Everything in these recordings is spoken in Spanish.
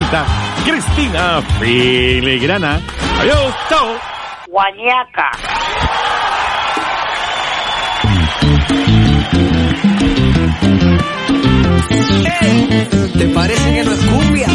Margarita, Cristina Filigrana. Adiós, chao. Guañaca. ¿Te parece que no es cumbia?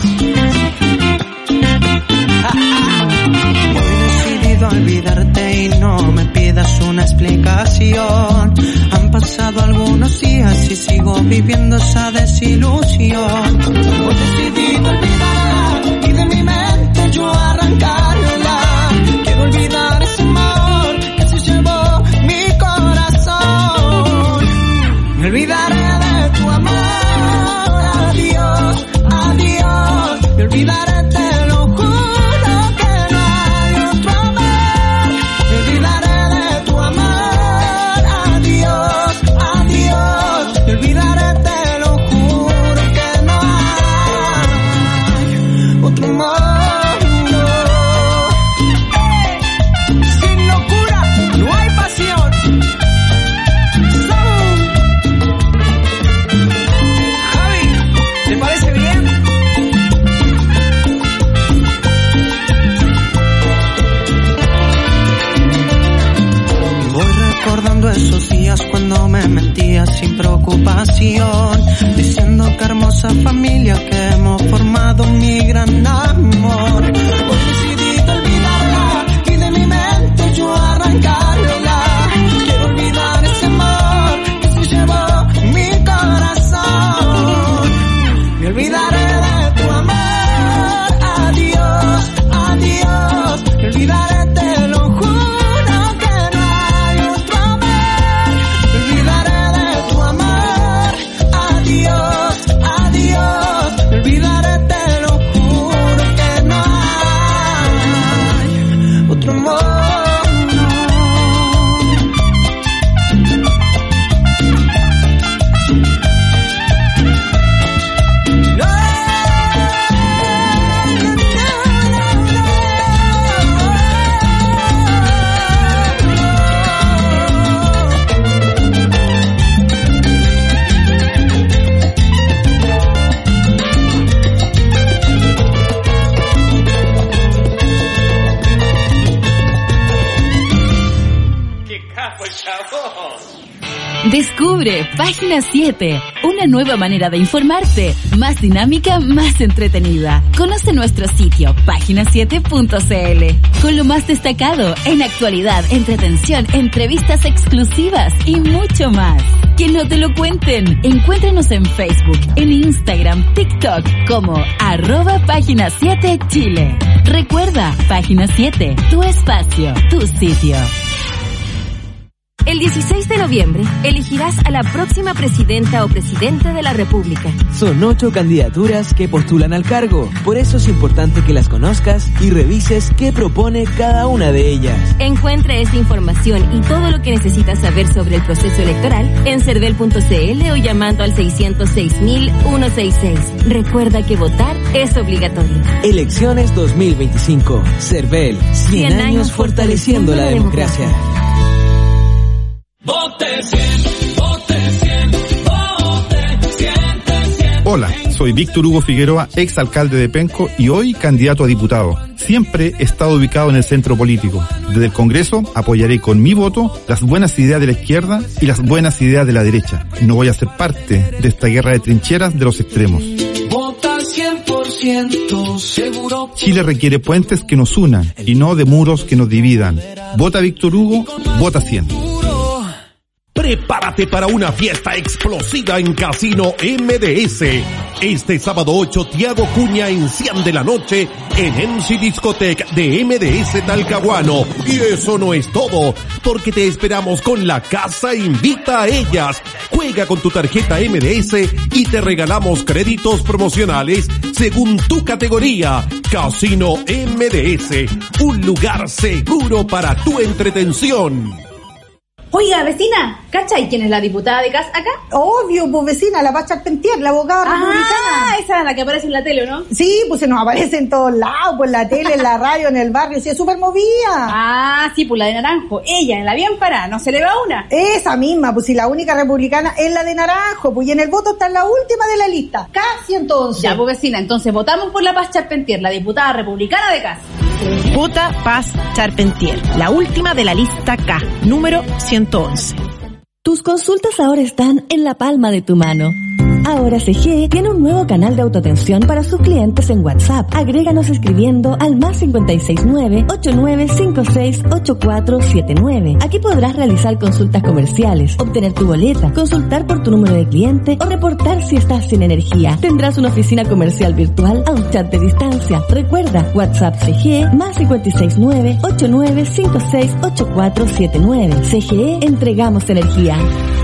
Hoy he decidido olvidarte y no me pidas una explicación. Han pasado algunos días y sigo viviendo esa desilusión. Hoy he decidido olvidarla y de mi mente yo arrancarla. Quiero olvidar ese amor que se llevó mi corazón. Me olvidaré de tu amor. Adiós, adiós. Me olvidaré, te lo juro que no hay otro amor. Me olvidaré de tu amor. Adiós, adiós. Me olvidaré, te lo juro que no hay otro amor. Sin locura no hay pasión. Javi, ¿te parece bien? Voy recordando esos días cuando me mentías sin preocupación, diciendo que hermosa familia que hemos formado mi gran amor. Hoy decidí olvidarla y de mi mente yo arrancarla. Quiero olvidar ese amor que se llevó mi corazón. Me olvidaré de tu amor. Adiós, adiós. Me olvidaré, te lo juro que no hay otro amor. Me olvidaré de tu amor. Adiós, adiós. Me olvidaré, te lo juro que no hay otro amor. Descubre Página 7, una nueva manera de informarte, más dinámica, más entretenida. Conoce nuestro sitio, página7.cl, con lo más destacado en actualidad, entretención, entrevistas exclusivas y mucho más. Que no te lo cuenten. Encuéntranos en Facebook, en Instagram, TikTok como @Página 7 Chile. Recuerda, Página 7, tu espacio, tu sitio. El 16 de noviembre elegirás a la próxima presidenta o presidente de la República. Son 8 candidaturas que postulan al cargo, por eso es importante que las conozcas y revises qué propone cada una de ellas. Encuentra esta información y todo lo que necesitas saber sobre el proceso electoral en cervel.cl o llamando al 606.166. Recuerda que votar es obligatorio. Elecciones 2025. Cervel, 100 años fortaleciendo la democracia. Vote 100, vote 100, vote 100. Hola, soy Víctor Hugo Figueroa, exalcalde de Penco y hoy candidato a diputado. Siempre he estado ubicado en el centro político. Desde el Congreso apoyaré con mi voto las buenas ideas de la izquierda y las buenas ideas de la derecha. No voy a ser parte de esta guerra de trincheras de los extremos. Vota 100% seguro. Chile requiere puentes que nos unan y no de muros que nos dividan. Vota Víctor Hugo, vota 100. Prepárate para una fiesta explosiva en Casino MDS. Este sábado 8, Tiago Cuña enciende la noche en MC Discotec de MDS Talcahuano. Y eso no es todo, porque te esperamos con la Casa Invita a Ellas. Juega con tu tarjeta MDS y te regalamos créditos promocionales según tu categoría. Casino MDS, un lugar seguro para tu entretención. Oiga, vecina, ¿cachai quién es la diputada de CAS acá? Obvio, pues vecina, la Paz Charpentier, la abogada republicana. Esa es la que aparece en la tele, ¿no? Sí, pues se nos aparece en todos lados, pues en la tele, en la radio, en el barrio, sí, es súper movida. Sí, pues la de Naranjo, ella, en la bien parada, ¿no se le va una? Esa misma, pues si la única republicana es la de Naranjo, pues y en el voto está en la última de la lista, casi entonces. Ya, pues vecina, entonces votamos por la Paz Charpentier, la diputada republicana de CAS. Vota Paz Charpentier, la última de la lista K, número 111. Tus consultas ahora están en la palma de tu mano. Ahora CGE tiene un nuevo canal de autoatención para sus clientes en WhatsApp. Agréganos escribiendo al +569 8956 8479. Aquí podrás realizar consultas comerciales, obtener tu boleta, consultar por tu número de cliente o reportar si estás sin energía. Tendrás una oficina comercial virtual a un chat de distancia. Recuerda, WhatsApp CGE +569 8956 8479. CGE, entregamos energía.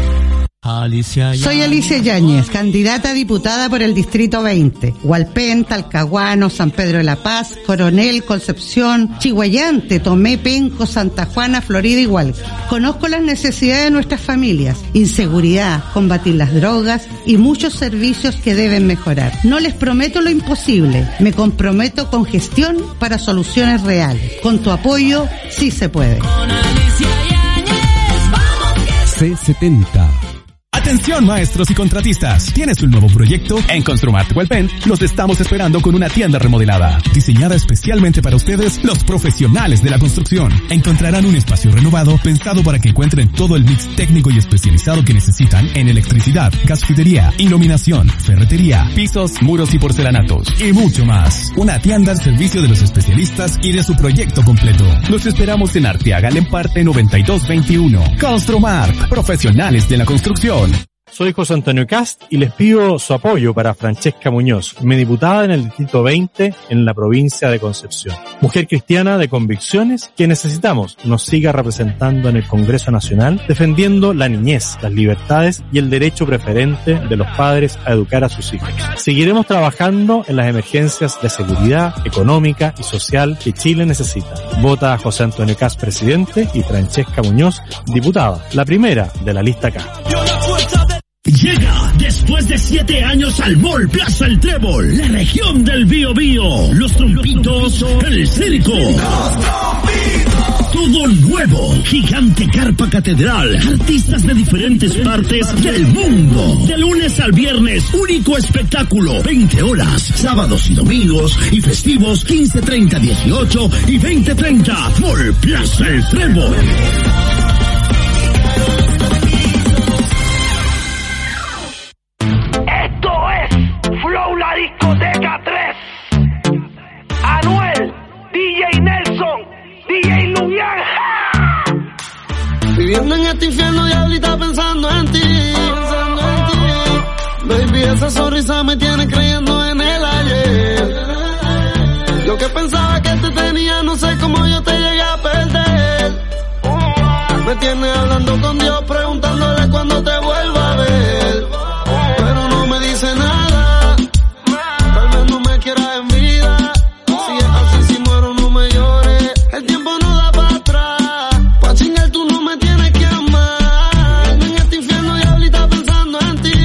Soy Alicia Yáñez, candidata a diputada por el Distrito 20. Hualpén, Talcahuano, San Pedro de la Paz, Coronel, Concepción, Chiguayante, Tomé, Penco, Santa Juana, Florida y Hualqui. Conozco las necesidades de nuestras familias, inseguridad, combatir las drogas y muchos servicios que deben mejorar. No les prometo lo imposible, me comprometo con gestión para soluciones reales. Con tu apoyo, sí se puede. C70. Atención maestros y contratistas, ¿tienes un nuevo proyecto? En Construmart Hualpén los estamos esperando con una tienda remodelada, diseñada especialmente para ustedes, los profesionales de la construcción. Encontrarán un espacio renovado pensado para que encuentren todo el mix técnico y especializado que necesitan en electricidad, gasfidería, iluminación, ferretería, pisos, muros y porcelanatos y mucho más. Una tienda al servicio de los especialistas y de su proyecto completo. Los esperamos en Arteaga Lemparte 9221. Construmart, profesionales de la construcción. Soy José Antonio Cast y les pido su apoyo para Francesca Muñoz, mi diputada en el Distrito 20 en la provincia de Concepción. Mujer cristiana de convicciones que necesitamos nos siga representando en el Congreso Nacional, defendiendo la niñez, las libertades y el derecho preferente de los padres a educar a sus hijos. Seguiremos trabajando en las emergencias de seguridad económica y social que Chile necesita. Vota a José Antonio Cast presidente y Francesca Muñoz diputada, la primera de la lista K. Llega después de 7 años al Mall Plaza El Trébol, la región del Biobío, los trompitos, el circo. Todo nuevo, gigante carpa catedral, artistas de diferentes partes del mundo. De lunes al viernes, único espectáculo, 20 horas, sábados y domingos y festivos 15, 30, 18 y 20, 30. Mall Plaza El Trébol. Discoteca 3, Anuel, DJ Nelson, DJ Lumián. Viviendo en este infierno, diablita, pensando en ti. Baby, esa sonrisa me tiene creyendo en el ayer. Yo que pensaba que te tenía, no sé cómo yo te llegué a perder. Me tiene hablando con Dios, preguntándole cuándo te vuelva a ver. Pero no me dice nada. En vida, si es así, si muero no me llores. El tiempo no da para atrás. Pa' chingar tú no me tienes que amar. En este infierno diablita pensando en ti.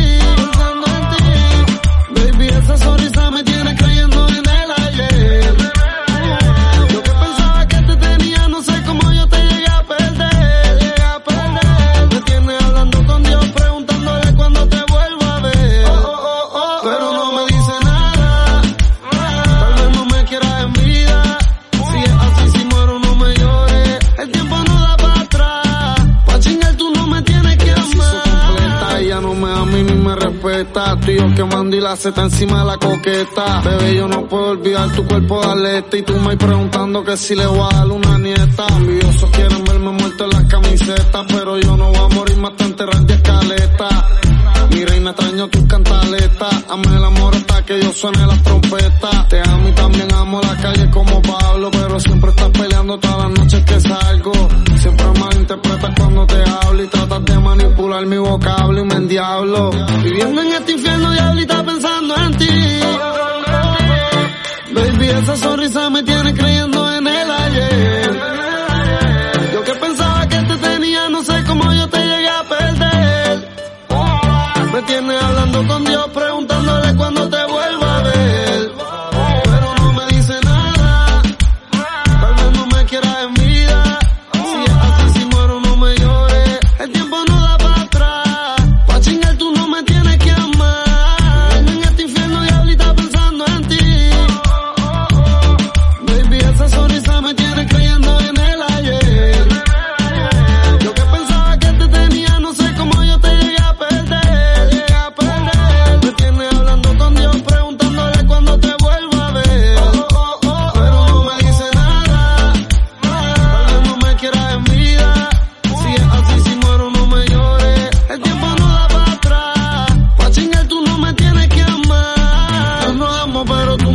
Baby, esa sonrisa me tiene creyendo en el ayer. Yo que pensaba que te tenía, no sé cómo yo te llegué a perder. Me tiene hablando con Dios, preguntándole cuándo te vuelva a ver. Pero no me dice nada. Tú y yo quemando y la seta encima de la coqueta. Bebé, yo no puedo olvidar tu cuerpo de atleta. Y tú me preguntando que si le voy a dar una nieta. Envidiosos quieren verme muerto en las camisetas, pero yo no voy a morir más te enterrar de escaleta. Mi reina, extraño tus cantaletas. Hazme el amor hasta que yo suene las trompetas. Te amo y también amo la calle como Pablo, pero siempre estás peleando todas las noches que salgo. Siempre malinterpretas cuando te hablo y tratas de manipular mi vocablo y me endiablo. Viviendo en este infierno, diablita, pensando en ti. Baby, esa sonrisa me tiene creyendo en el ayer. Yo que pensaba que te tenía, no sé cómo yo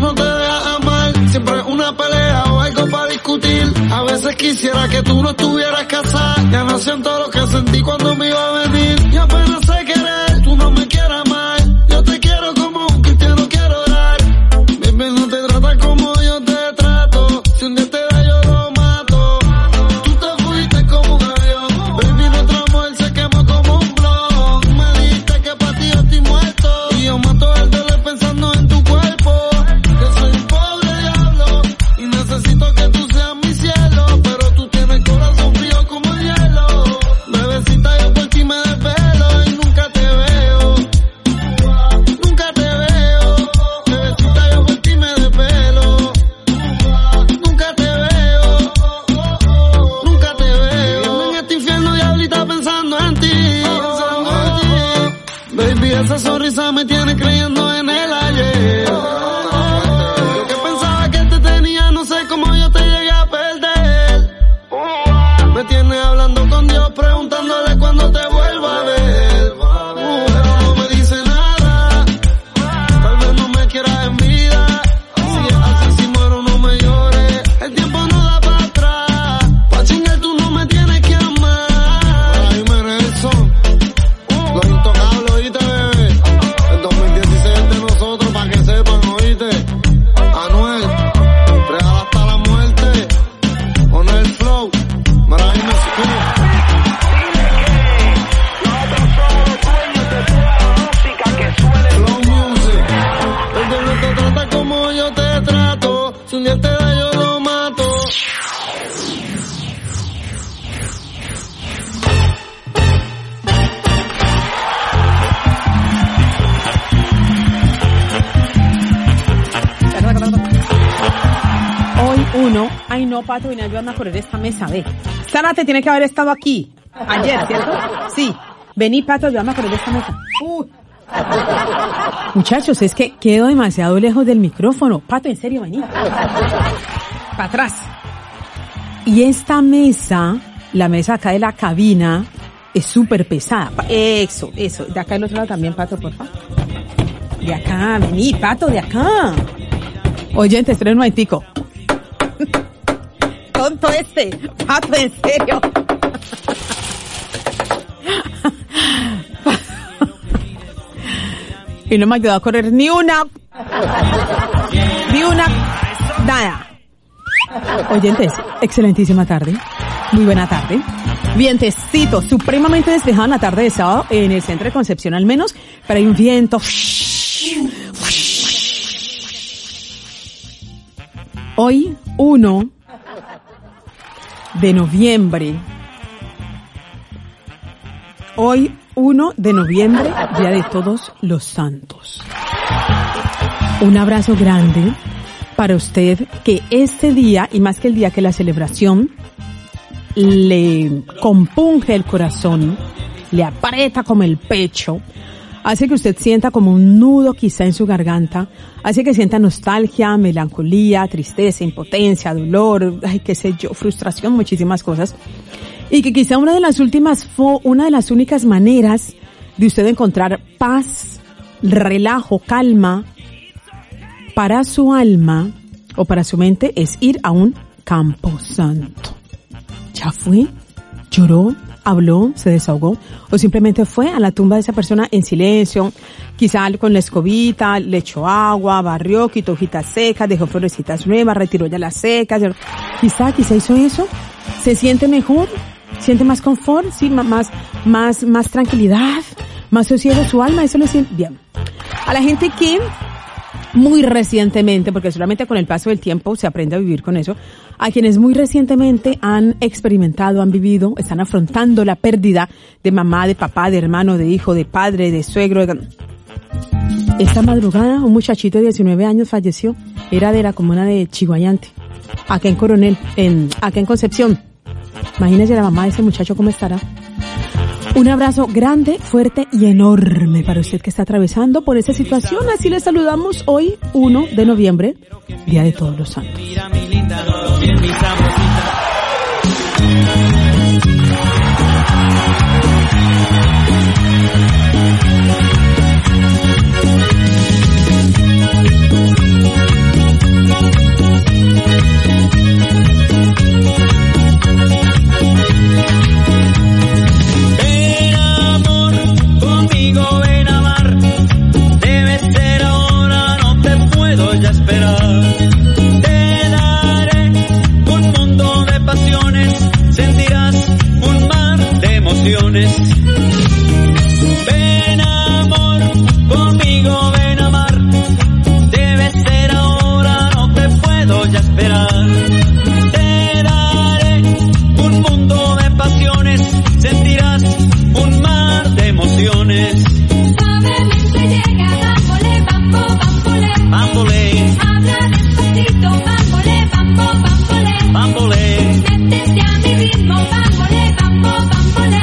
no te dejas amar. Siempre una pelea o algo para discutir. A veces quisiera que tú no estuvieras casada. Ya no siento lo que sentí cuando me iba a venir. Y apenas sé querer, tú no me quieras mal. Yo te quiero como un cristiano quiero orar. Baby, no te tratas como yo te trato. Si un día te da yo lo mato. Tú te fuiste como un avión. Baby, nuestro amor se quemó como un blog. Me dijiste que para ti yo estoy muerto. Y yo mato el dolor pensando en tu cuerpo. Yo soy un pobre diablo y necesito que tú seas mi cielo. Pero tú tienes corazón frío como el hielo. Bebecita, yo por ti me desvelo y nunca te veo. Nunca te veo. Bebecita, yo por ti me desvelo. Nunca te veo. Nunca te veo. Yo en este infierno, diablita, pensando en ti. Pensando en ti. Baby, esa sonrisa me tiene creyendo en el ayer. Yo que pensaba que te tenía, no sé cómo yo te llegué a perder. Me tienes hablando con Dios, preguntándole cuándo te vuelva a ver. Pero no me dice nada. Tal vez no me quieras en vida. Si es así, si muero no me llores. El tiempo no da para atrás. Pa' chingar tú no me tienes que amar. Ahí me Nelson. Los intocables, oíste, bebé. El 2016 es de nosotros, pa' que sepan, oíste. Anuel, real hasta la muerte. Con el flow, mira, ahí me escribe. Flow music. Baby, no te trata como yo te trato. Si un día te da yo lo mato. Hoy uno, ay no, Pato, vine a ayudarme a correr esta mesa, ve. Zárate tiene que haber estado aquí. Ayer, ¿cierto? Sí. Vení, Pato, ayúdame a correr esta mesa. Muchachos, es que quedo demasiado lejos del micrófono. Pato, en serio, vení. Para atrás. Y esta mesa, la mesa acá de la cabina, es súper pesada. Eso. De acá del otro lado también, Pato, por favor. De acá, vení, Pato, de acá. Oyente, esperen un momentico. Tonto este. Pato, en serio. Y no me ha ayudado a correr ni una, nada. Oyentes, excelentísima tarde. Muy buena tarde. Vientecito, supremamente despejado en la tarde de sábado en el centro de Concepción al menos, pero hay un viento. Hoy, 1 de noviembre. Hoy, 1 de noviembre, Día de Todos los Santos. Un abrazo grande para usted, que este día, y más que el día, que la celebración le compunge el corazón, le aprieta como el pecho, hace que usted sienta como un nudo quizá en su garganta, hace que sienta nostalgia, melancolía, tristeza, impotencia, dolor, ay, qué sé yo, frustración, muchísimas cosas. Y que quizá una de las únicas maneras de usted encontrar paz, relajo, calma para su alma o para su mente es ir a un camposanto. Ya fue, lloró, habló, se desahogó, o simplemente fue a la tumba de esa persona en silencio, quizá con la escobita, le echó agua, barrió, quitó hojitas secas, dejó florecitas nuevas, retiró ya las secas, quizá hizo eso, se siente mejor, siente más confort, sí, más tranquilidad, más sosiego su alma, eso le siente bien. A la gente que muy recientemente, porque solamente con el paso del tiempo se aprende a vivir con eso, a quienes muy recientemente han experimentado, han vivido, están afrontando la pérdida de mamá, de papá, de hermano, de hijo, de padre, de suegro. Esta madrugada un muchachito de 19 años falleció, era de la comuna de Chiguayante, acá en Coronel, acá en Concepción. Imagínese la mamá de ese muchacho cómo estará. Un abrazo grande, fuerte y enorme para usted que está atravesando por esa situación. Así le saludamos hoy, 1 de noviembre, Día de Todos los Santos. Mira mi linda, todo bien, mi sabrosita. Te daré un mundo de pasiones, sentirás un mar de emociones. Ven amor, conmigo ven a amar. Debe ser ahora, no te puedo ya esperar. Te daré un mundo de pasiones, sentirás un mar de emociones. Suavemente llega, bámbole, bambo, bámbole. Bámbole, Habla despacito, bámbole, bambo, bámbole. bámbole. Métete a mi ritmo, bámbole, bambo, bámbole.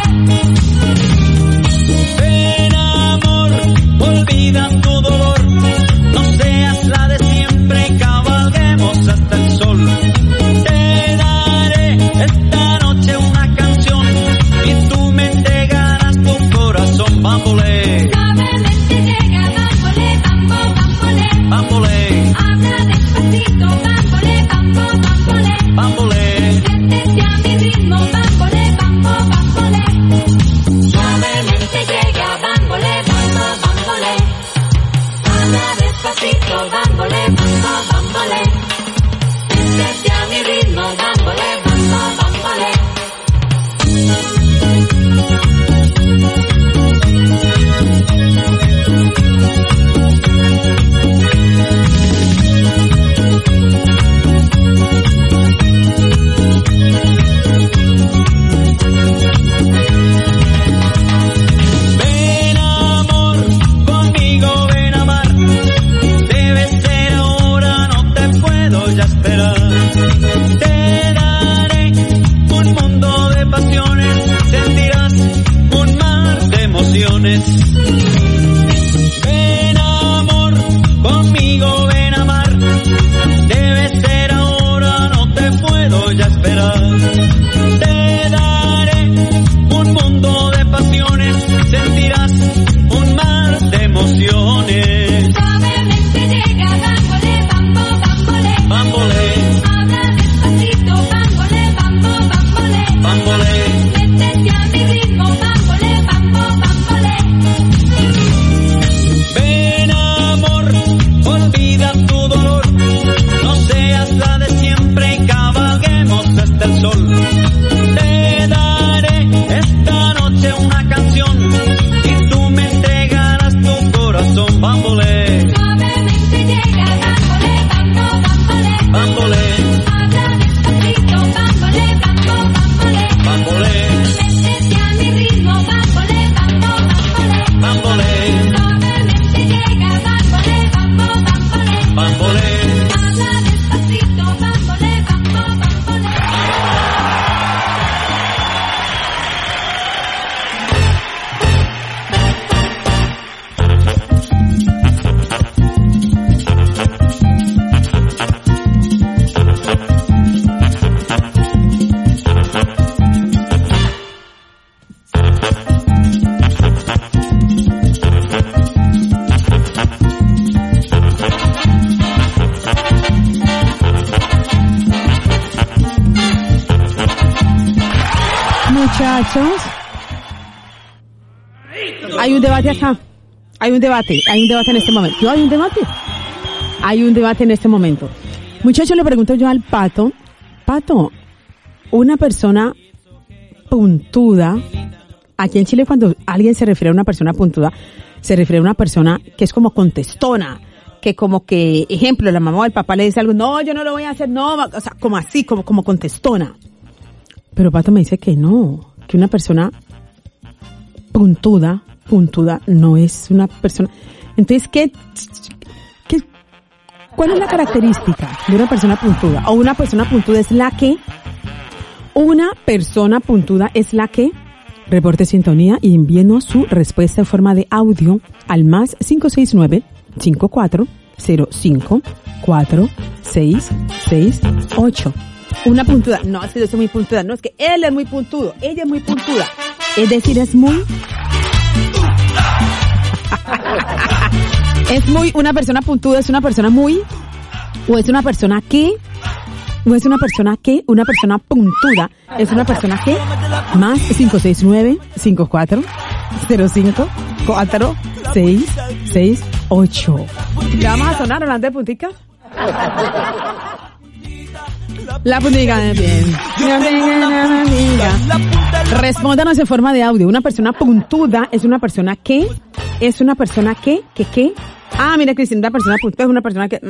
Ven amor, olvida tu dolor, no seas la de siempre, cabalguemos hasta el sol. Te daré esta noche una canción y tú me entregarás tu corazón, bámbole. Suavemente llega, bámbole, bambo, bámbole. Bámbole, Habla despacito, bámbole, bambo, bámbole. bámbole. Métete a mi ritmo, bámbole, bambo, bámbole. Suavemente llega, bámbole, bambo, bámbole. Habla despacito, bámbole, bambo, bámbole. Métete a mi ritmo, bámbole, bambo, bámbole. Ven amor, conmigo ven a amar. Debe ser ahora, no te puedo ya esperar. Te daré un mundo de pasiones, sentirás un mar de emociones. Ven amor, conmigo ven a amar. Debe ser ahora, no te puedo ya esperar. Te daré un mundo de pasiones, sentirás un mar de emociones. Suavemente llega, bámbole, bambo, bámbole. Bámbole, Habla despacito, bámbole, bambo, bámbole. bámbole. Métete a mi ritmo, bámbole, bambo, bámbole. Ven amor, olvida tu dolor, no seas la de siempre, cabalguemos hasta el sol. Te daré esta noche una canción y tú me entregarás tu corazón, bámbole, Suavemente llega, bámbole, bambo, bámbole. bámbole, Habla despacito, bámbole, bambo, bámbole. bámbole, Métete a mi ritmo, bámbole, bambo, bámbole. bámbole, Suavemente llega, bámbole, bambo, bámbole. bámbole. Habla despacito, bámbole, bambo, bámbole. Muchachos, hay un debate acá. Hay un debate en este momento. ¿No hay un debate? Hay un debate en este momento. Muchachos, le pregunto yo al Pato, una persona puntuda, aquí en Chile cuando alguien se refiere a una persona puntuda, se refiere a una persona que es como contestona, que como que, ejemplo, la mamá o el papá le dice algo, no, yo no lo voy a hacer, no, o sea, como así, como contestona. Pero Pato me dice que no, que una persona puntuda no es una persona. Entonces, ¿cuál es la característica de una persona puntuda? O una persona puntuda es la que, reporte sintonía y envíenos su respuesta en forma de audio al más 569-5405-4668. Una puntuda. No, es que yo soy muy puntuda. No, es que él es muy puntudo. Ella es muy puntuda. Es decir, es muy... es muy... Una persona puntuda es una persona muy... O es una persona que... O es una persona que... Una persona puntuda es una persona que... Más 569-5405-4668. ¿Le vamos a sonar hablando de punticas? La puntica de bien. Respóndanos en forma de audio. Una persona puntuda es una persona que... Ah, mira, Cristina, una persona puntuda es una persona que...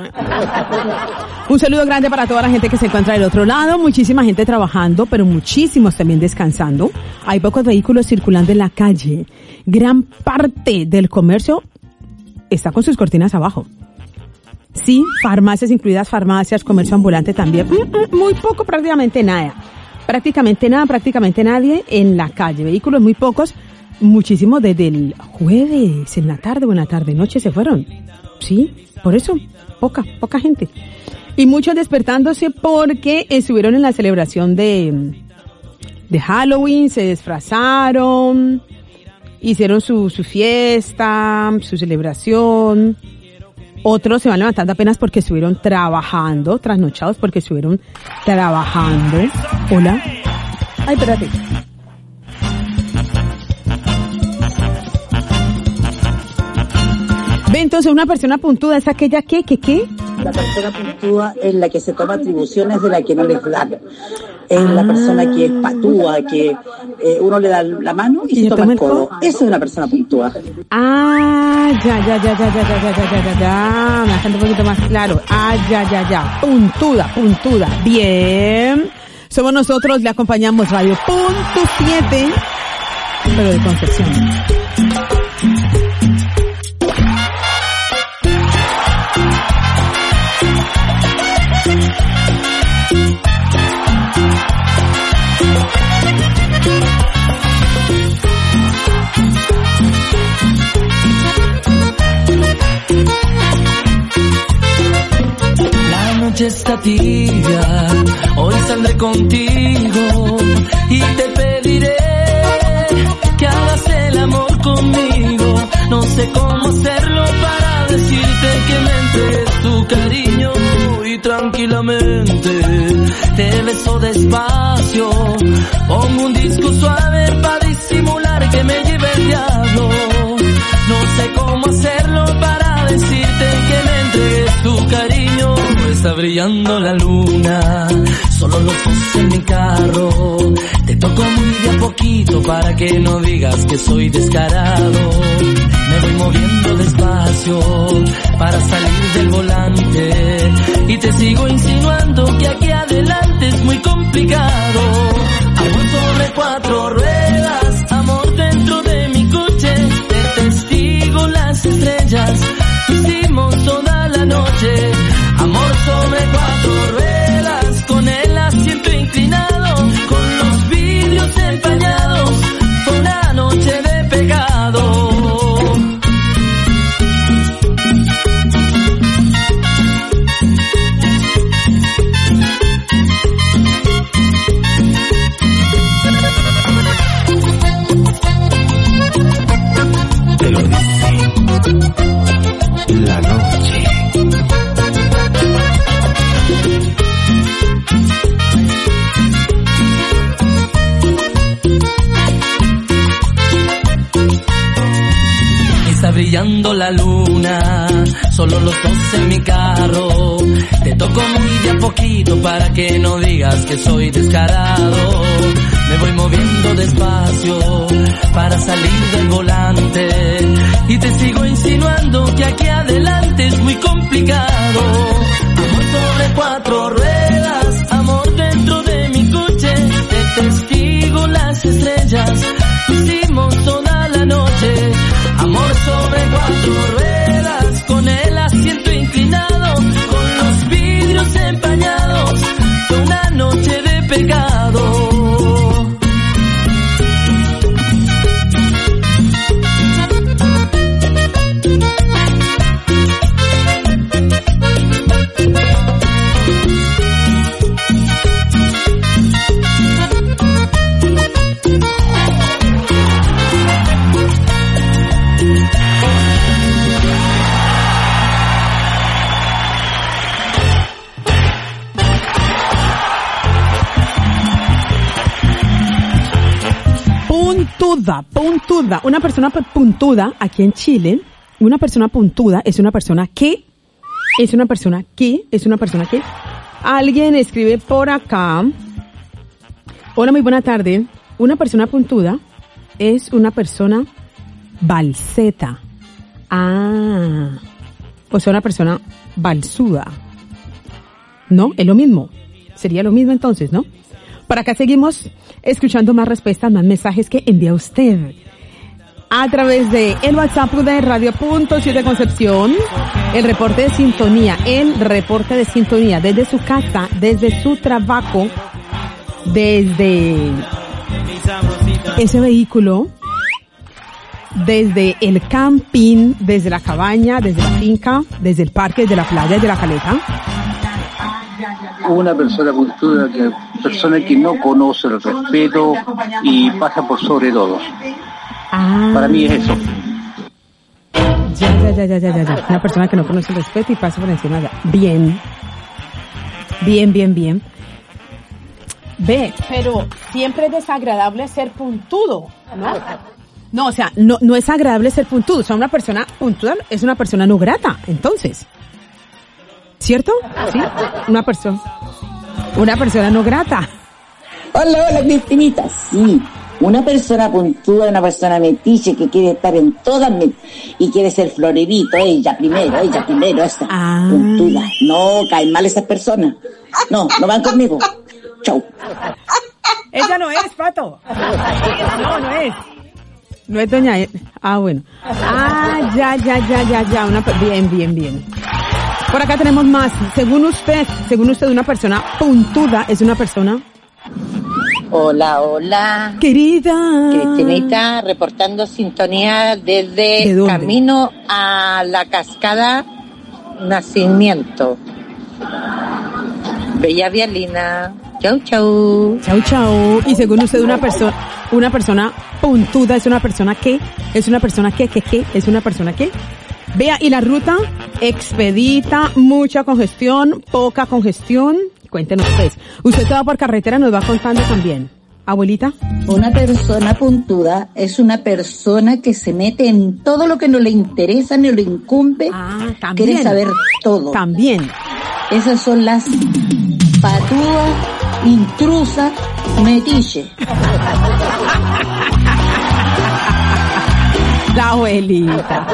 Un saludo grande para toda la gente que se encuentra del otro lado. Muchísima gente trabajando, pero muchísimos también descansando. Hay pocos vehículos circulando en la calle. Gran parte del comercio está con sus cortinas abajo. Sí, farmacias incluidas, farmacias, comercio ambulante también. Muy poco, prácticamente nada. Prácticamente nadie en la calle. Vehículos muy pocos. Muchísimos desde el jueves, en la tarde o en la tarde-noche se fueron. Sí, por eso, poca gente. Y muchos despertándose porque estuvieron en la celebración de Halloween, se disfrazaron, hicieron su fiesta, su celebración. Otros se van levantando apenas porque estuvieron trabajando, trasnochados porque estuvieron trabajando. Hola. Ay, espérate. Entonces, una persona puntuda es aquella que... La persona puntúa es la que se toma atribuciones de la que no les dan. Es la persona que es patúa, que uno le da la mano y se toma el codo. Eso es una persona puntúa. Ah, ya. Me hace un poquito más claro. Ah, ya. Puntuda. Bien. Somos nosotros, le acompañamos Radio Punto 7, pero de Concepción. La noche está tibia, hoy saldré contigo y te pediré que hagas el amor conmigo. No sé cómo hacerlo para decirte que me entregues tu cariño y tranquilamente te beso despacio. Pongo un disco suave para disimular que me lleve el diablo. No sé cómo hacerlo para decirte que me entregues tu cariño. Está brillando la luna, solo los dos en mi carro. Te toco muy de a poquito para que no digas que soy descarado. Me voy moviendo despacio para salir del volante y te sigo insinuando que aquí adelante es muy complicado. Amor sobre 4 ruedas, amor dentro de mi coche, de testigo las estrellas, hicimos toda la noche. Amor sobre 4 ruedas, con el asiento inclinado, con los vidrios empañados, fue una noche de pecado. Te lo dice la noche. Está brillando la luna, solo los dos en mi carro. Te toco muy de a poquito para que no digas que soy descarado. Me voy moviendo despacio para salir del volante y te sigo insinuando que aquí adelante es muy complicado. Amor sobre 4 ruedas, amor dentro de mi coche, de testigo las estrellas, hicimos toda la noche. Amor sobre 4 ruedas, con el asiento inclinado, con los vidrios empañados, fue una noche de pecado. Puntuda. Una persona puntuda aquí en Chile, una persona puntuda es una persona que es una persona que alguien escribe por acá. Hola, muy buena tarde. Una persona puntuda es una persona balseta. O sea, una persona balsuda. ¿No? Es lo mismo. Sería lo mismo entonces, ¿no? Por acá seguimos escuchando más respuestas, más mensajes que envía usted a través de el WhatsApp de Radio Punto 7 Concepción. El reporte de sintonía desde su casa, desde su trabajo, desde ese vehículo, desde el camping, desde la cabaña, desde la finca, desde el parque, desde la playa, desde la caleta. Una persona puntuda, persona que no conoce el respeto y pasa por sobre todo. Para mí es eso. Ya. Una persona que no conoce el respeto y pasa por encima de... Bien. Ve, pero siempre es desagradable ser puntudo, ¿no? No, o sea, no es agradable ser puntudo. O sea, una persona puntuda es una persona no grata, entonces. ¿Cierto? Sí, una persona no grata. Hola, Cristinita. Sí, una persona puntuda, una persona metiche que quiere estar en todas y quiere ser florerito, ella primero, esa puntuda. No, caen mal esas personas. No van conmigo. Chau. Ella no es, Pato. No es. No es doña... bueno. Ya. Bien. Por acá tenemos más. Según usted, una persona puntuda es una persona... Hola. Querida. Cristinita, reportando sintonía desde camino a la cascada Nacimiento. Bella Vialina. Chau. Y según usted, una persona puntuda es una persona que... Vea, y la ruta expedita, mucha congestión, poca congestión. Cuéntenos ustedes. Usted va por carretera, nos va contando también. Abuelita. Una persona puntuda es una persona que se mete en todo lo que no le interesa ni le incumbe. También. Quiere saber todo. También. Esas son las patúas, intrusas, metiche. La abuelita.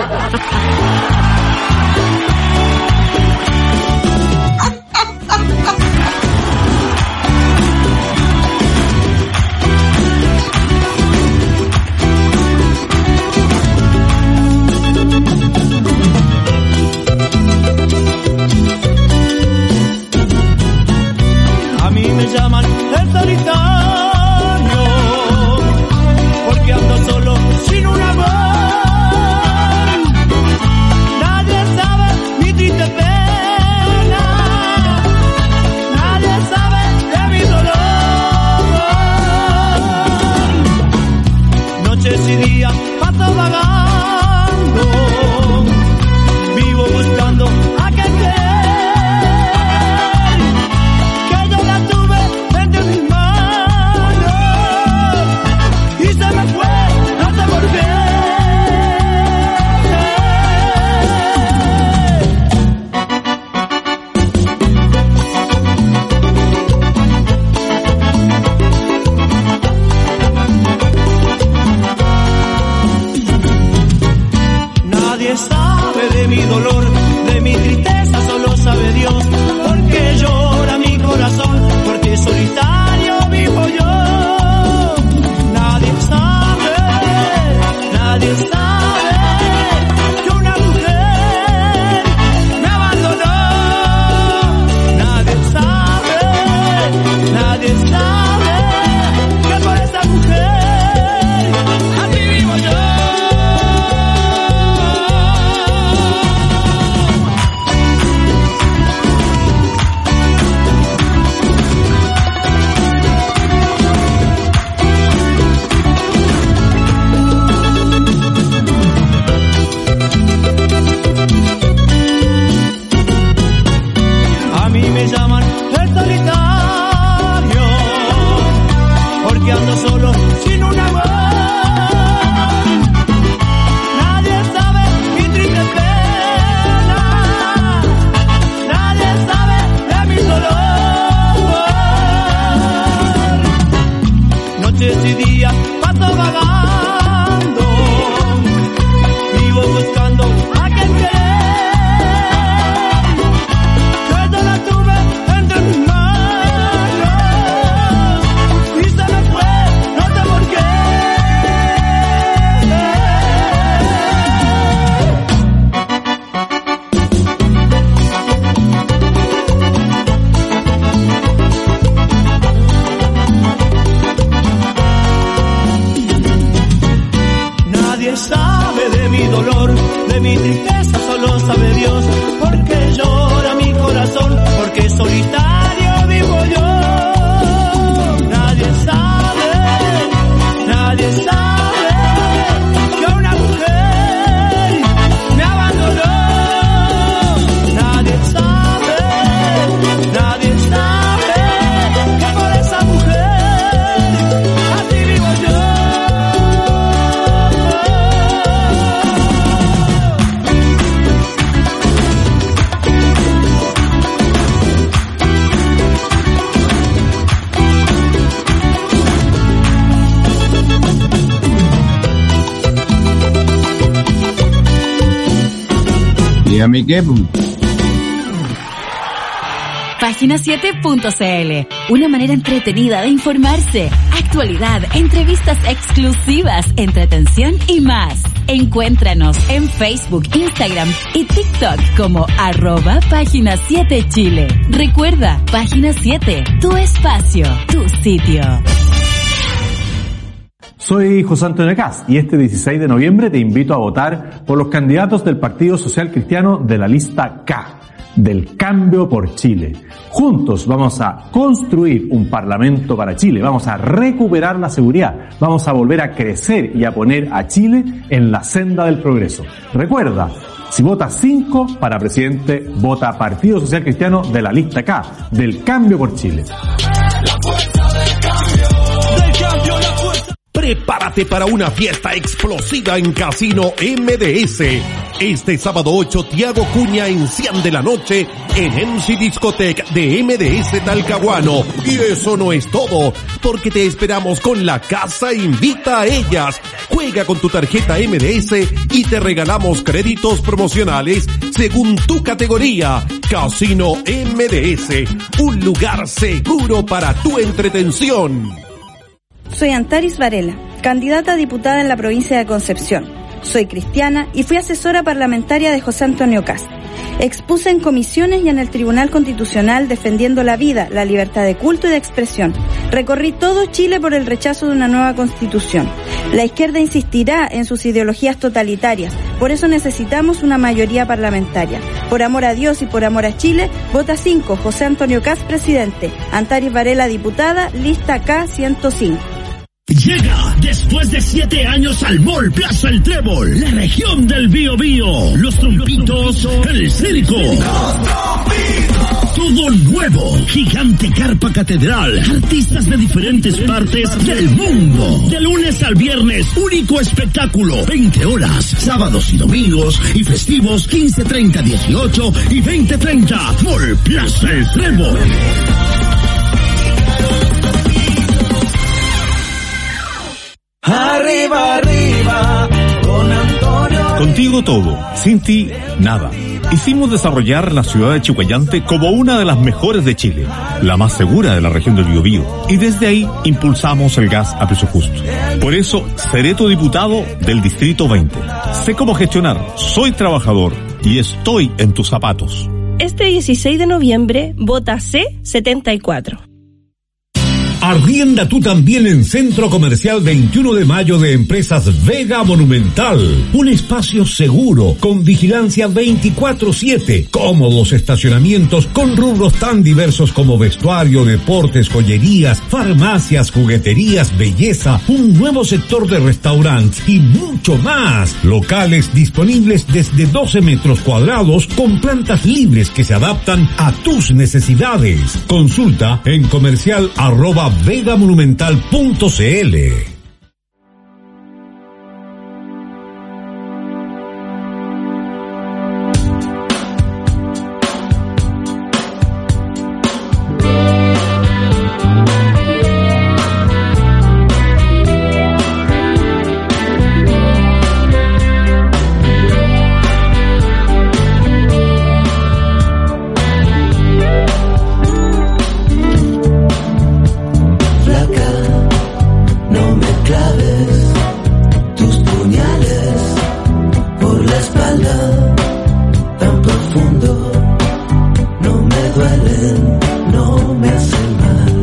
A mí me llaman el solitario porque ando solo sin un amor. Y día paso vagando, vivo buscando aquel que yo la tuve entre mis manos y se me fue, no sé por qué. Sabe de mi dolor, de mi tristeza, solo sabe Dios, porque llora mi corazón, porque solitario vivo yo. Nadie sabe que una mujer me abandonó. Nadie sabe que por esa mujer así vivo yo. Me llaman el solitario porque ando solo sin un amor. Nadie sabe mi triste pena y días paso vagando, vivo buscando aquel querer que yo la tuve entre mis manos y se me fue, no sé por qué. Nadie sabe de mi dolor, de mi tristeza, solo sabe Dios. Porque llora mi corazón, porque solitario vivo yo. Nadie sabe que una mujer me abandonó. Nadie sabe que por esa mujer así vivo yo. Dígame qué. Página7.cl, una manera entretenida de informarse, actualidad, entrevistas exclusivas, entretención y más. Encuéntranos en Facebook, Instagram y TikTok como @Página7Chile. Recuerda, Página 7, tu espacio, tu sitio. Soy José Antonio Cast y este 16 de noviembre te invito a votar por los candidatos del Partido Social Cristiano de la lista K, del Cambio por Chile. Juntos vamos a construir un parlamento para Chile, vamos a recuperar la seguridad, vamos a volver a crecer y a poner a Chile en la senda del progreso. Recuerda, si votas 5 para presidente, vota Partido Social Cristiano de la lista K, del Cambio por Chile. Prepárate para una fiesta explosiva en Casino MDS. Este sábado 8, Tiago Cuña enciende la noche en MC Discotec de MDS Talcahuano. Y eso no es todo, porque te esperamos con La Casa Invita a Ellas. Juega con tu tarjeta MDS y te regalamos créditos promocionales según tu categoría. Casino MDS, un lugar seguro para tu entretención. Soy Antaris Varela, candidata a diputada en la provincia de Concepción. Soy cristiana y fui asesora parlamentaria de José Antonio Cast. Expuse en comisiones y en el Tribunal Constitucional defendiendo la vida, la libertad de culto y de expresión. Recorrí todo Chile por el rechazo de una nueva constitución. La izquierda insistirá en sus ideologías totalitarias, por eso necesitamos una mayoría parlamentaria. Por amor a Dios y por amor a Chile, vota 5, José Antonio Cast, presidente. Antaris Varela, diputada, lista K105. Llega después de 7 años al Mall Plaza El Trébol, la región del Biobío, los trompitos, el circo. Todo nuevo, gigante carpa catedral, artistas de diferentes partes del mundo. De lunes al viernes, único espectáculo, 20 horas, sábados y domingos y festivos 15:30, 18 y 20:30. Mall Plaza El Trébol. Arriba, arriba, con Antonio. Contigo todo, sin ti nada. Hicimos desarrollar la ciudad de Chihuayante como una de las mejores de Chile, la más segura de la región del Biobío, y desde ahí impulsamos el gas a precio justo. Por eso seré tu diputado del Distrito 20. Sé cómo gestionar, soy trabajador y estoy en tus zapatos. Este 16 de noviembre, vota C74. Arrienda tú también en Centro Comercial 21 de Mayo de Empresas Vega Monumental. Un espacio seguro, con vigilancia 24/7, cómodos estacionamientos con rubros tan diversos como vestuario, deportes, joyerías, farmacias, jugueterías, belleza, un nuevo sector de restaurantes y mucho más. Locales disponibles desde 12 metros cuadrados con plantas libres que se adaptan a tus necesidades. Consulta en comercial@vegamonumental.cl. duelen, no me hacen mal.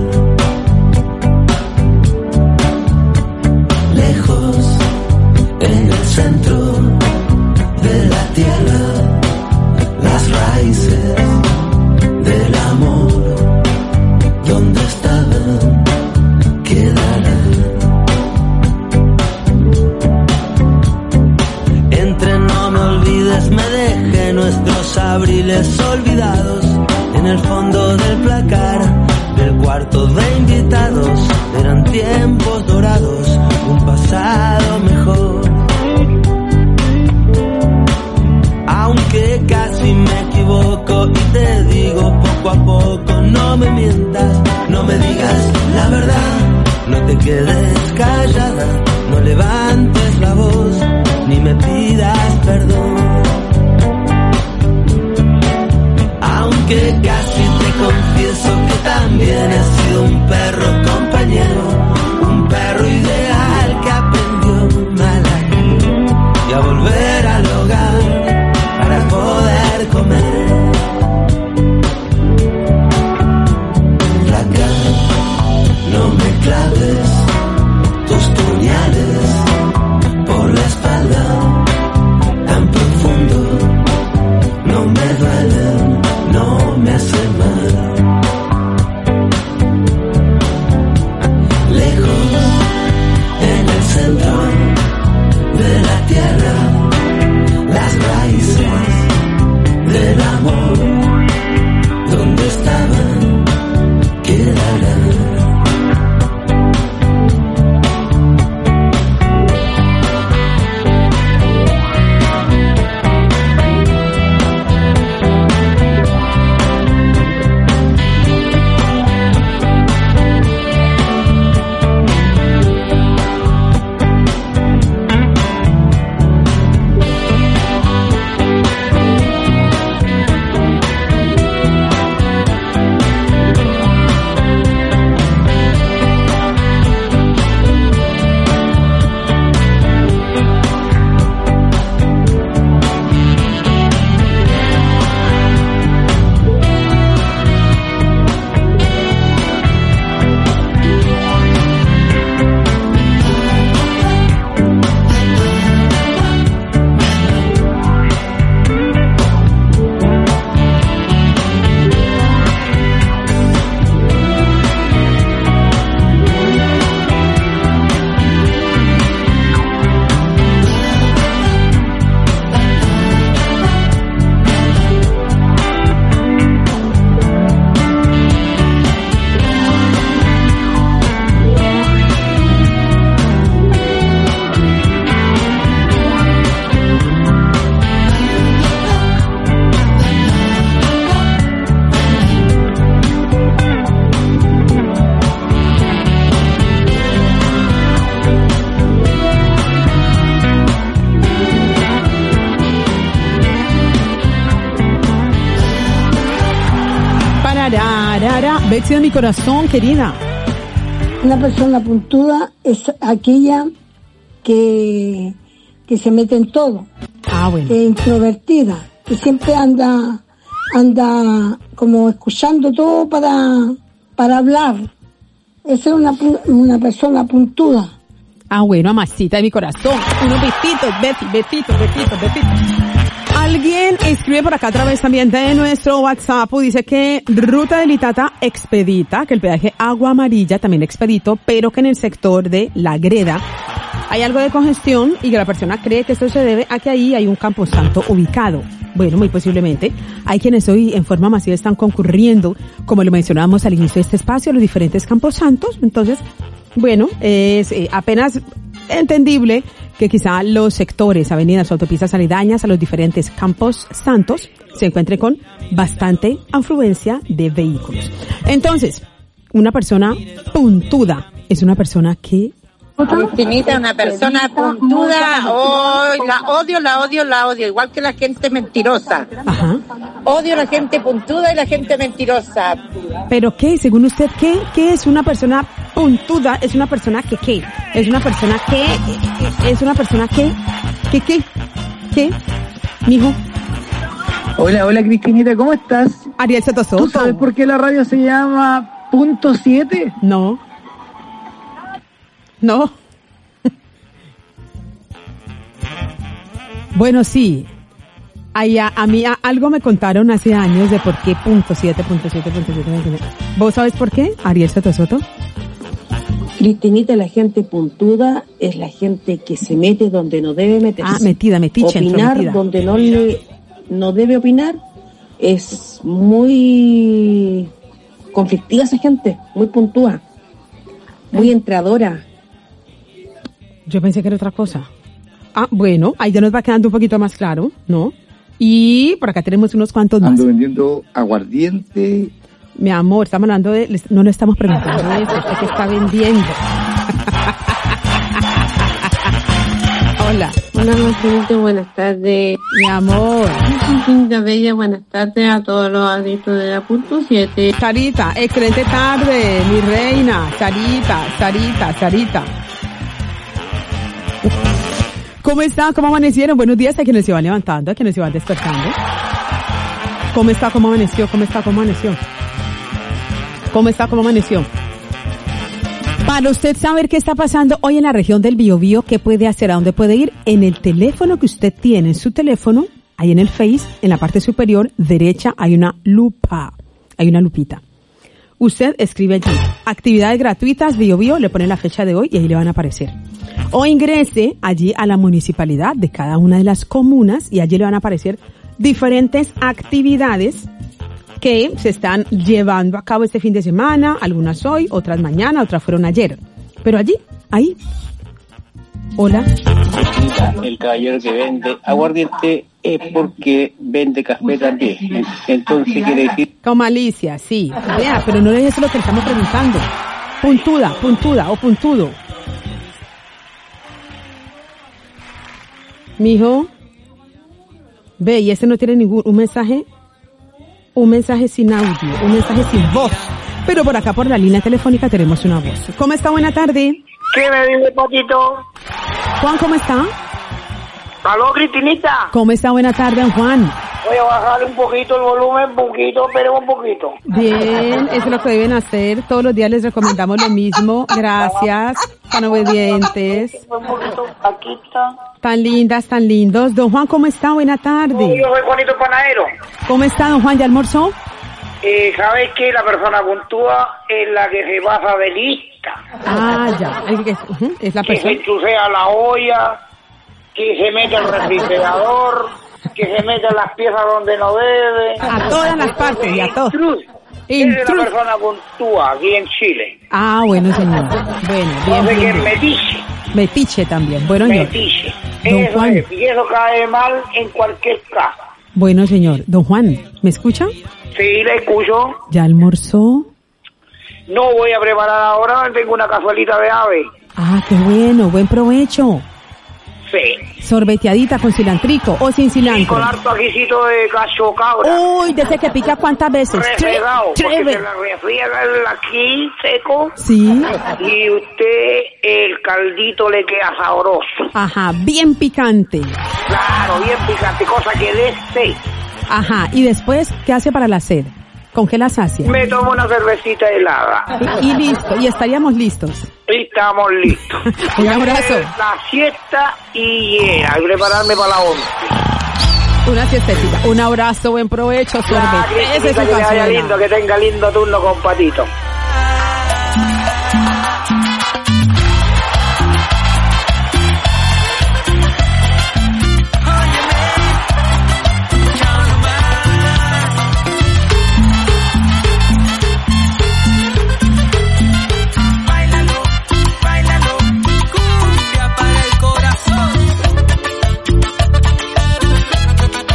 Lejos, en el centro de la tierra, las raíces del amor, donde estaban, quedarán. Entre no me olvides, me dejé nuestros abriles olvidados en el fondo del placar del cuarto de invitados. Eran tiempos dorados, un pasado mejor. Aunque casi me equivoco y te digo poco a poco, no me mientas, no me digas la verdad, no te quedes callada, no levantes la voz, ni me pidas perdón. Aunque casi te confieso que también he sido un perro compañero, un perro ideal que aprendió mal aquí y a volver al hogar para poder comer. Flaca, no me claves tus puñales por la espalda tan profundo, no me duelen, no me hacen mal. Lejos, en el centro de la tierra, las raíces del amor, donde estaban, quedarán. Betsy de mi corazón, querida. Una persona puntuda es aquella que se mete en todo. Bueno. Que es introvertida, que siempre anda como escuchando todo para hablar. Esa es una persona puntuda. Bueno, amasita de mi corazón. Unos besitos, Betty, besitos. Alguien escribe por acá a través también de nuestro WhatsApp, dice que Ruta de Litata expedita, que el peaje Agua Amarilla también expedito, pero que en el sector de La Greda hay algo de congestión y que la persona cree que esto se debe a que ahí hay un camposanto ubicado. Bueno, muy posiblemente. Hay quienes hoy en forma masiva están concurriendo, como lo mencionábamos al inicio de este espacio, a los diferentes camposantos. Entonces, bueno, es apenas entendible que quizá los sectores, avenidas, autopistas aledañas a los diferentes campos santos se encuentren con bastante afluencia de vehículos. Entonces, una persona puntuda es una persona que... Cristinita, una persona puntuda, la odio, igual que la gente mentirosa. Ajá. Odio a la gente puntuda y la gente mentirosa. ¿Pero qué? Según usted, ¿qué es una persona puntuda? ¿Es una persona que qué? ¿Es una persona que? ¿Es una persona que? ¿Qué? ¿Mijo? Hola Cristinita, ¿cómo estás? Ariel Soto Soto. ¿Tú sabes por qué la radio se llama Punto 7? No. Bueno, sí. A mí algo me contaron hace años de por qué punto 7. ¿Vos sabés por qué, Ariel Soto Soto? Cristinita, la gente puntuda es la gente que se mete donde no debe meterse. Metiche. Opinar donde no debe opinar. Es muy conflictiva esa gente, muy puntúa, muy entradora. Yo pensé que era otra cosa. Bueno, ahí ya nos va quedando un poquito más claro, ¿no? Y por acá tenemos unos cuantos más. Ando vendiendo aguardiente. Mi amor, estamos hablando de... No le estamos preguntando eso, ¿usted qué está vendiendo? Hola. Hola, Marcelita, buenas tardes. Mi amor. Linda, bella, buenas tardes a todos los adictos de la Punto 7. Sarita, excelente tarde, mi reina. Sarita. ¿Cómo están? ¿Cómo amanecieron? Buenos días a quienes se van levantando, a quienes se van despertando. ¿Cómo está? ¿Cómo amaneció? Para usted saber qué está pasando hoy en la región del Biobío, qué puede hacer, a dónde puede ir, en el teléfono que usted tiene, en su teléfono, ahí en el Face, en la parte superior derecha hay una lupa, hay una lupita. Usted escribe allí, actividades gratuitas Biobío, le pone la fecha de hoy y ahí le van a aparecer. O ingrese allí a la municipalidad de cada una de las comunas y allí le van a aparecer diferentes actividades que se están llevando a cabo este fin de semana, algunas hoy, otras mañana, otras fueron ayer. Pero allí, ahí. Hola. El caballero que vende aguardiente es porque vende café también. Entonces quiere decir... Con malicia, sí. Vea, pero no es eso lo que le estamos preguntando. Puntuda o puntudo. Mijo. Ve, y este no tiene un mensaje sin audio, un mensaje sin voz. Pero por acá, por la línea telefónica, tenemos una voz. ¿Cómo está? Buena tarde. ¿Qué me dice, Patito? Juan, ¿cómo está? ¿Aló, Cristinita? ¿Cómo está? Buena tarde, Juan. Voy a bajar un poquito el volumen, pero un poquito. Bien, eso es lo que deben hacer. Todos los días les recomendamos lo mismo. Gracias, tan obedientes. Un poquito, aquí está. Tan lindas, tan lindos. Don Juan, ¿cómo está? Buena tarde. Yo soy Juanito Panadero. ¿Cómo está, don Juan? ¿Ya almorzó? ¿Sabes que la persona puntúa es la que se pasa de lista? Ya. Es la persona. Que se ensucia la olla, que se mete al refrigerador, que se mete las piezas donde no debe. A todas las partes y a todos. Esa es la persona puntúa aquí en Chile. Bueno, señor. Bueno, bien. Que es metiche. Metiche también. Bueno, señor. Metiche. Don Juan. Y eso cae mal en cualquier caso. Bueno, señor. Don Juan, ¿me escucha? Sí, le escucho. ¿Ya almorzó? No voy a preparar ahora, tengo una cazuelita de ave. Qué bueno, buen provecho. Sí. Sorbeteadita con cilantrico o sin cilantro. Sí, con harto ajicito de cacho cabra. Uy, desde que pica ¿cuántas veces? Refregado, porque se la refriega aquí seco. Sí. Y usted el caldito le queda sabroso. Ajá, bien picante. Claro, bien picante, cosa que dé sed. Ajá, y después, ¿qué hace para la sed? ¿Con qué la sacia? Me tomo una cervecita helada. Y listo, y estaríamos listos. Estamos listos. Un abrazo. La siesta y llena, y prepararme para la 11. Una siestecita. Un abrazo, buen provecho, sorbete. Ese es el que vaya lindo, que tenga lindo turno con Patito.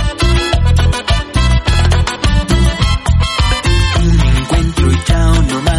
No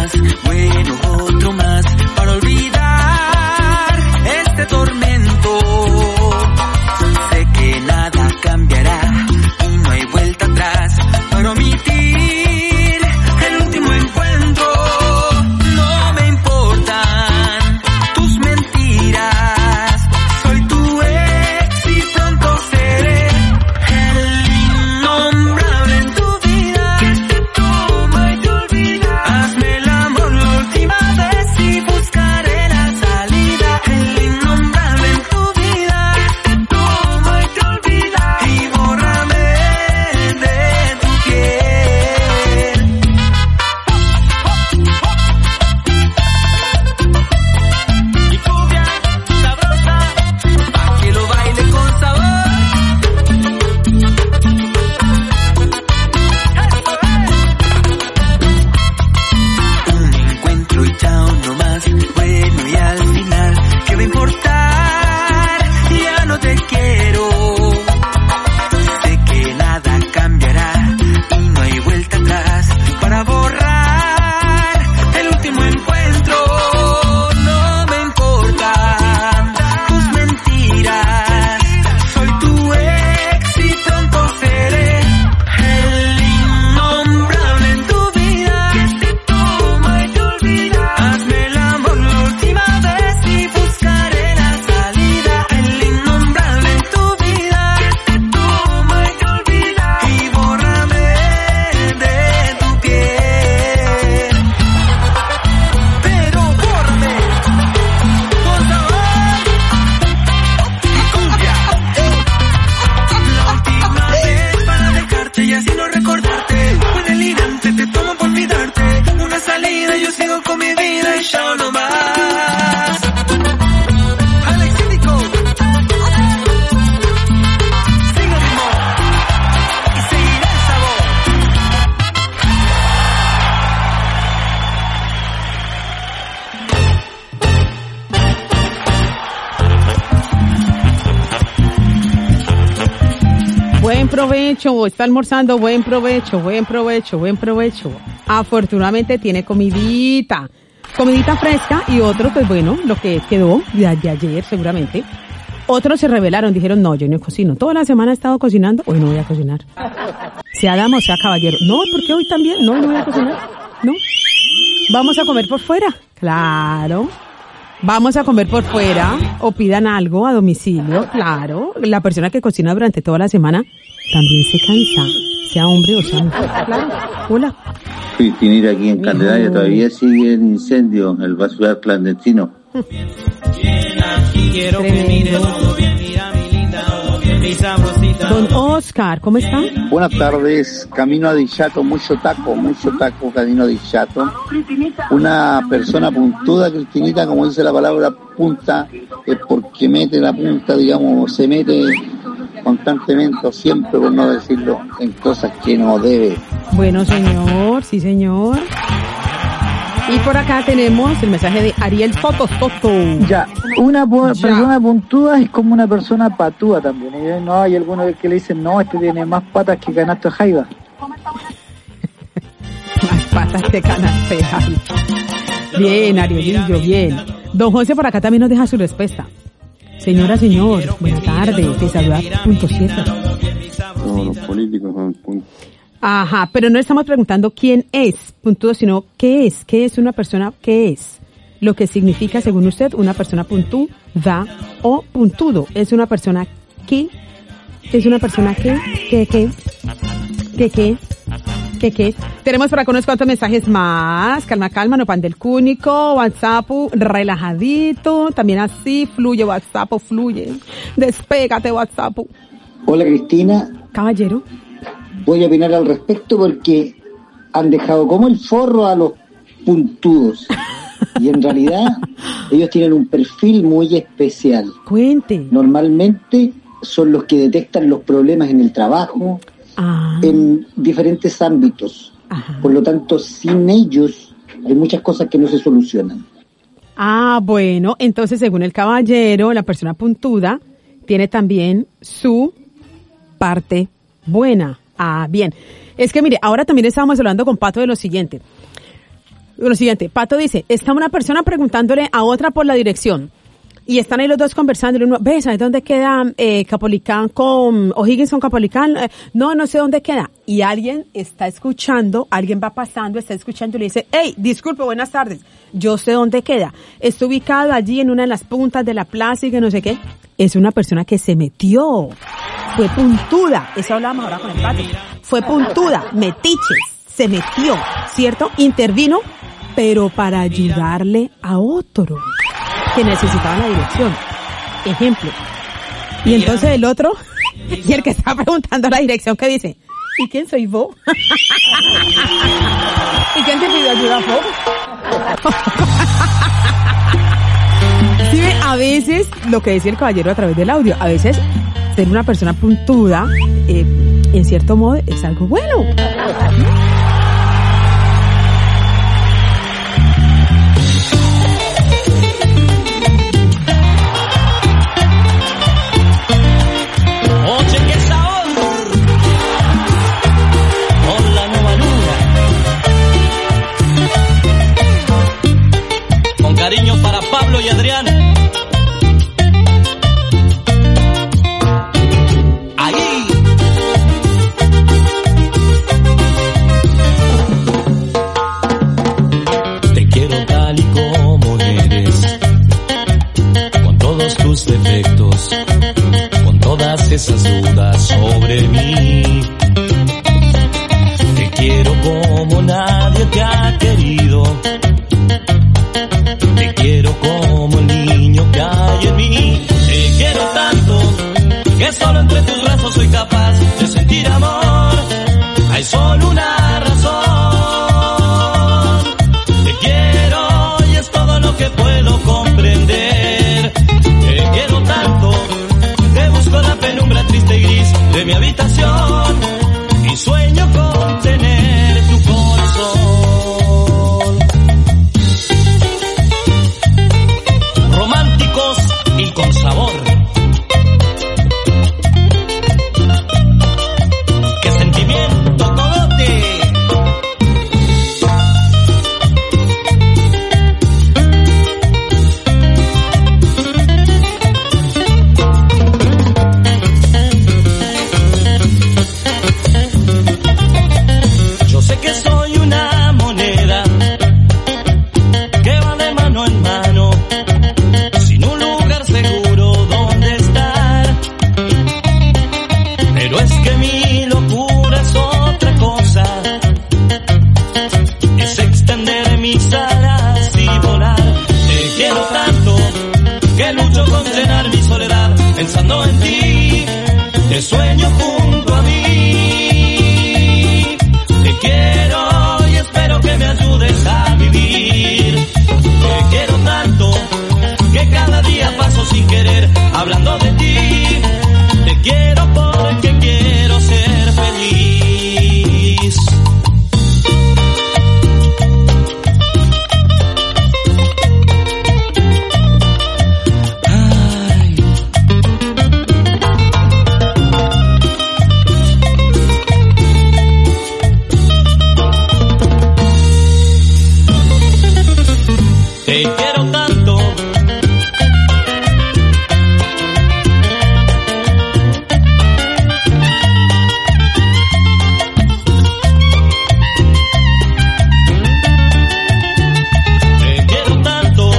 escucha uno más. Alex Indico. Sigue el ritmo y seguirá el sabor. Buen provecho, está almorzando, buen provecho, buen provecho, buen provecho. Afortunadamente tiene comidita fresca y otro, pues bueno, lo que quedó de ayer seguramente. Otros se rebelaron, dijeron, no, yo no cocino. Toda la semana he estado cocinando, hoy no voy a cocinar. Sea dama o sea caballero. No, porque hoy también, no voy a cocinar. No. Vamos a comer por fuera. Claro. Vamos a comer por fuera o pidan algo a domicilio. Claro. La persona que cocina durante toda la semana también se cansa. Sea hombre o sea mujer. Claro. Hola. Cristinita, aquí en Candelaria todavía sigue el incendio, el basural clandestino. Quiero que mire todo bien, mira mi linda, mi sabrosita. Don Oscar, ¿cómo está? Buenas tardes, camino a Dillato, mucho taco, camino a Dillato. Una persona puntuda, Cristinita, como dice la palabra punta, es porque mete la punta, digamos, se mete constantemente o siempre, por no decirlo, en cosas que no debe. Bueno, señor, sí, señor. Y por acá tenemos el mensaje de Ariel Fotos. Ya, una persona puntuda es como una persona patúa también. ¿Eh? No hay algunos que le dicen, no, este tiene más patas que canasto de jaiba. Más patas que canasto de jaiba. Bien, Arielillo, bien. Don José por acá también nos deja su respuesta. Señora, señor, buena tarde. Te saluda punto 7. Todos los políticos son puntos. Ajá, pero no estamos preguntando quién es puntudo, sino qué es una persona, qué es lo que significa según usted una persona puntuda o puntudo. Es una persona que, es una persona que. Tenemos por acá unos cuantos mensajes más. Calma, no pan del cúnico, WhatsApp, relajadito, también así, fluye WhatsApp, fluye. Despégate WhatsApp. Hola Cristina. Caballero. Voy a opinar al respecto porque han dejado como el forro a los puntudos. Y en realidad ellos tienen un perfil muy especial. Cuente. Normalmente son los que detectan los problemas en el trabajo, en diferentes ámbitos. Ajá. Por lo tanto, sin ellos hay muchas cosas que no se solucionan. Bueno, entonces según el caballero, la persona puntuda tiene también su parte buena. Bien. Es que mire, ahora también estábamos hablando con Pato de lo siguiente. Pato dice, está una persona preguntándole a otra por la dirección. Y están ahí los dos conversando. Y uno, ¿ves? ¿Sabes dónde queda Capolicán con O'Higgins con Capolicán? No sé dónde queda. Y alguien está escuchando, alguien va pasando, está escuchando y le dice, hey, disculpe, buenas tardes. Yo sé dónde queda. Está ubicado allí en una de las puntas de la plaza y que no sé qué. Es una persona que se metió. Fue puntuda. Eso hablábamos ahora con el Pato. Fue puntuda, metiches, se metió, ¿cierto? Intervino, pero para ayudarle a otro que necesitaba la dirección. Ejemplo. Y entonces el otro, y el que está preguntando la dirección, ¿qué dice? ¿Y quién soy vos? ¿Y quién te pidió ayuda vos? Sí, a veces, lo que decía el caballero a través del audio, a veces ser una persona puntuda, en cierto modo, es algo bueno. Oye, qué sabor por la nueva luna. Con cariño para Pablo y Adrián. Ahí. Te quiero tal y como eres, con todos tus defectos, todas esas dudas sobre mí. Te quiero como nadie te ha querido. Te quiero como el niño que hay en mí. Te quiero tanto que solo entre tus brazos soy capaz de sentir amor. Hay solo una razón. Te quiero y es todo mis alas y volar. Te quiero tanto que lucho con llenar mi soledad, pensando en ti, te sueño junto a mí. Te quiero y espero que me ayudes a vivir. Te quiero tanto que cada día paso sin querer hablando de ti. Te quiero porque quiero ser feliz. Te quiero tanto. Te quiero tanto.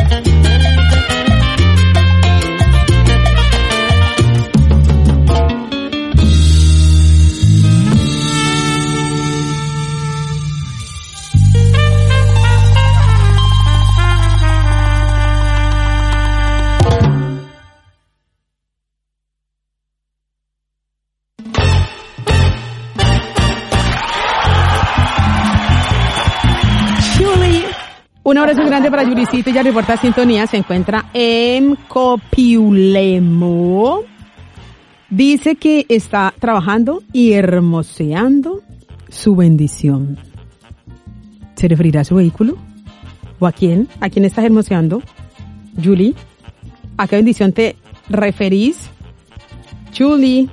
Un abrazo grande para Yuricito, ya reporta sintonía, se encuentra en Copiulemo. Dice que está trabajando y hermoseando su bendición. ¿Se referirá a su vehículo? ¿O a quién? ¿A quién estás hermoseando? Julie, ¿a qué bendición te referís? Julie.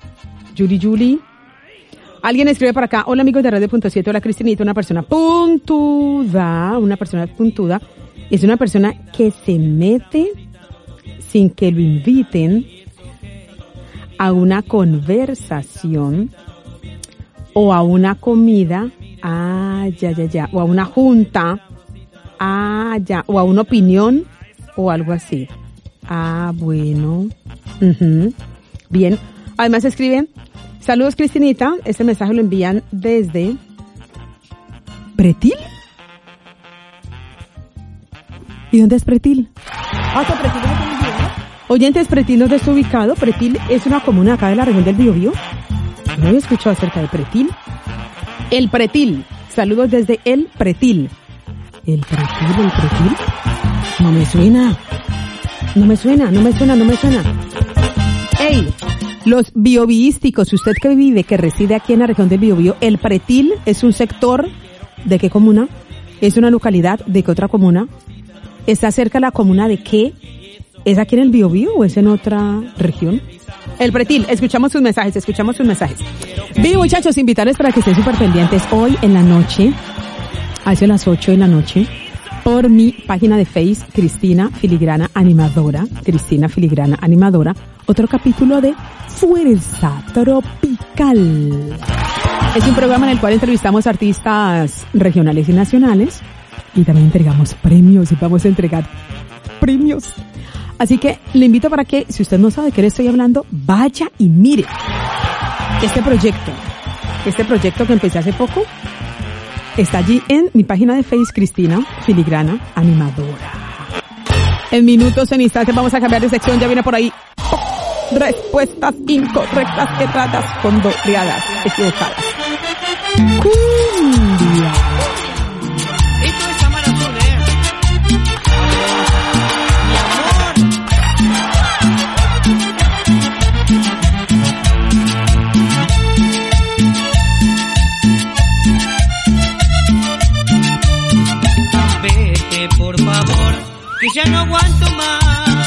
Alguien escribe para acá, hola amigos de Radio.7, hola Cristinita, una persona puntuda es una persona que se mete sin que lo inviten a una conversación o a una comida, o a una junta, o a una opinión o algo así. Bueno. Bien. Además escriben, saludos Cristinita, este mensaje lo envían desde Pretil. ¿Y dónde es Pretil? Pretil es Biobío. Oyentes, Pretil, ¿dónde está ubicado? Pretil es una comuna acá de la región del Biobío. No había escuchado acerca de Pretil. El Pretil, saludos desde el Pretil. El Pretil. No me suena. ¡Ey! Los biovísticos, usted que reside aquí en la región del Biobío, el Pretil es un sector ¿de qué comuna? ¿Es una localidad de qué otra comuna? ¿Está cerca de la comuna de qué? ¿Es aquí en el Biobío o es en otra región? El Pretil, escuchamos sus mensajes. Bien, muchachos, invitarles para que estén súper pendientes hoy en la noche, hacia las 8 de la noche, por mi página de Facebook, Cristina Filigrana Animadora, otro capítulo de Fuerza Tropical. Es un programa en el cual entrevistamos artistas regionales y nacionales y también entregamos premios y vamos a entregar premios. Así que le invito para que, si usted no sabe de qué le estoy hablando, vaya y mire este proyecto que empecé hace poco. Está allí en mi página de Facebook, Cristina Filigrana Animadora. En minutos, en instantes, vamos a cambiar de sección. Ya viene por ahí. Respuestas incorrectas, erradas, condoreadas, equivocadas. Cumbia. Esto es Amarazón, Vete, por favor, que ya no aguanto más.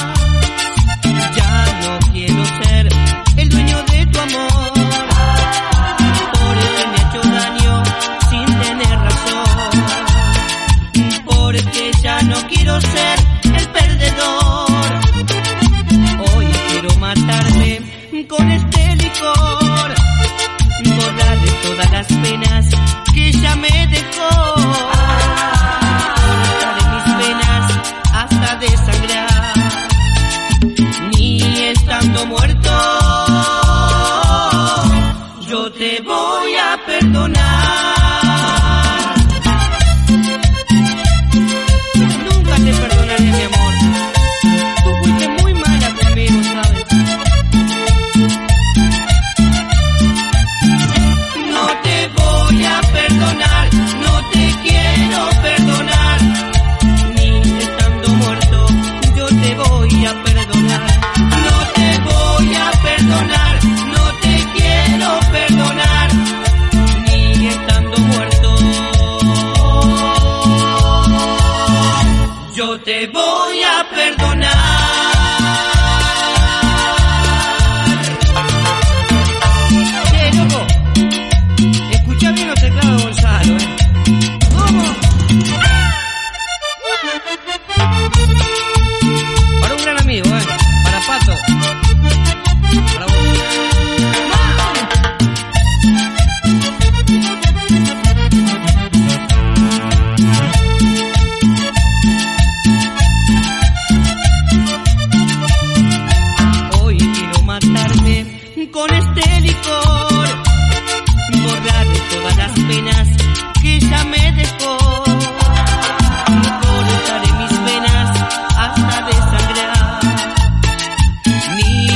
Ya no quiero ser el dueño de tu amor. Porque me he hecho daño sin tener razón. Porque ya no quiero ser el perdedor. Hoy quiero matarme con este licor. Borrarle todas las penas que ella me dejó. Cortarle mis penas hasta desangrar. te voy a perdonar.